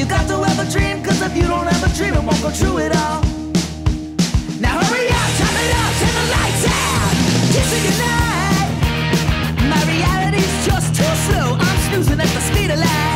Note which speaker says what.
Speaker 1: You got to have a dream, cause if you don't have a dream, it won't go true at all. Now hurry up, turn it up, turn the lights out. Kiss it goodnight. My reality's just too slow. I'm snoozing at the speed of light.